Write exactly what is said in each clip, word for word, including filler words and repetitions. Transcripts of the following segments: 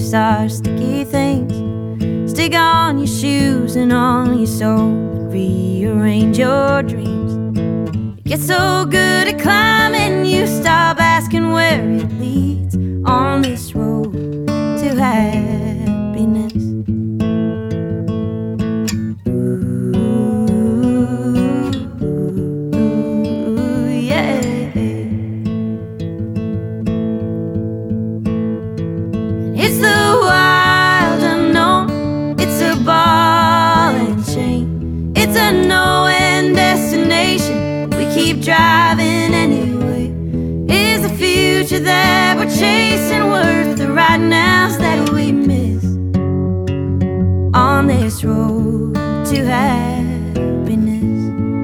beliefs are sticky things. Stick on your shoes and on your soul, rearrange your dreams. You get so good at climbing, you stop asking where it leads on this road to happiness. Ooh, yeah. It's the wild unknown, it's a ball and chain, it's a no-end destination. We keep driving anyway. Is the future that we're chasing worth the right nows that we miss on this road to happiness?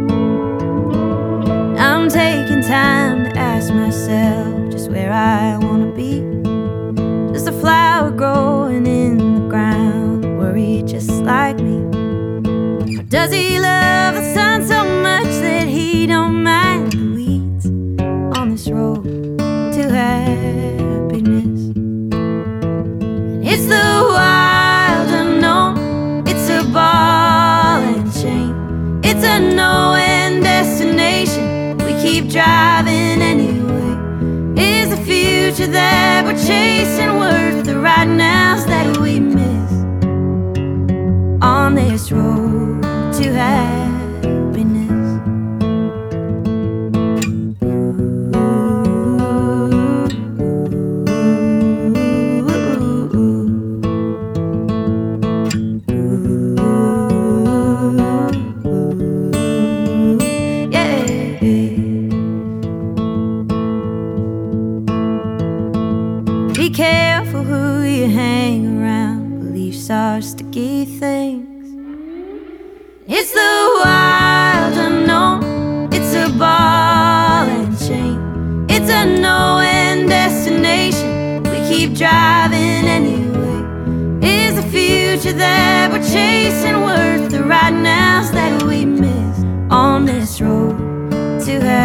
I'm taking time to ask myself just where I wanna be. Does the flower growing in the ground worry just like me? Or does he love the sun so much that he don't mind the weeds on this road to happiness? It's the wild unknown, it's a ball and chain, it's a no-end destination. We keep driving anyway. Is the future that we're chasing worth the right nows that we miss on this road to happiness? Be careful who you hang around, beliefs are sticky things. It's the wild unknown, it's a ball and chain, it's a no-end destination. We keep driving anyway. Is the future that we're chasing worth the right nows that we miss on this road to heaven?